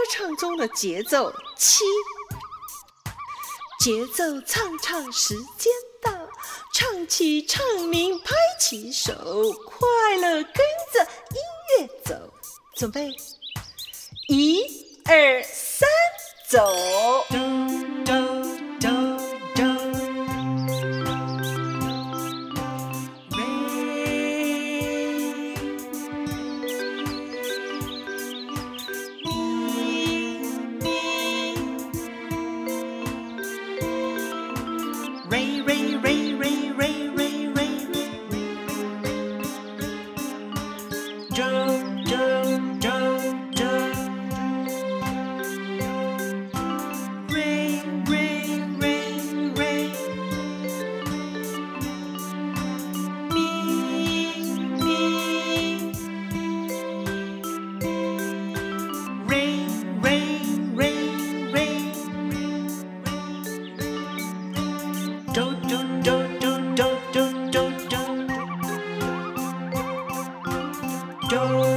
唱中的节奏7。节奏唱唱时间到，唱起唱鸣拍起手，快乐跟着音乐走。准备，1、2、3，走。 Ray, ray, ray, ray, ray, ray, ray. Do, do, do, do. Ray, ray, ray, ray. Me, me. Ray, ray, ray, ray. Do, do, do, do, do, do, do, do. Do.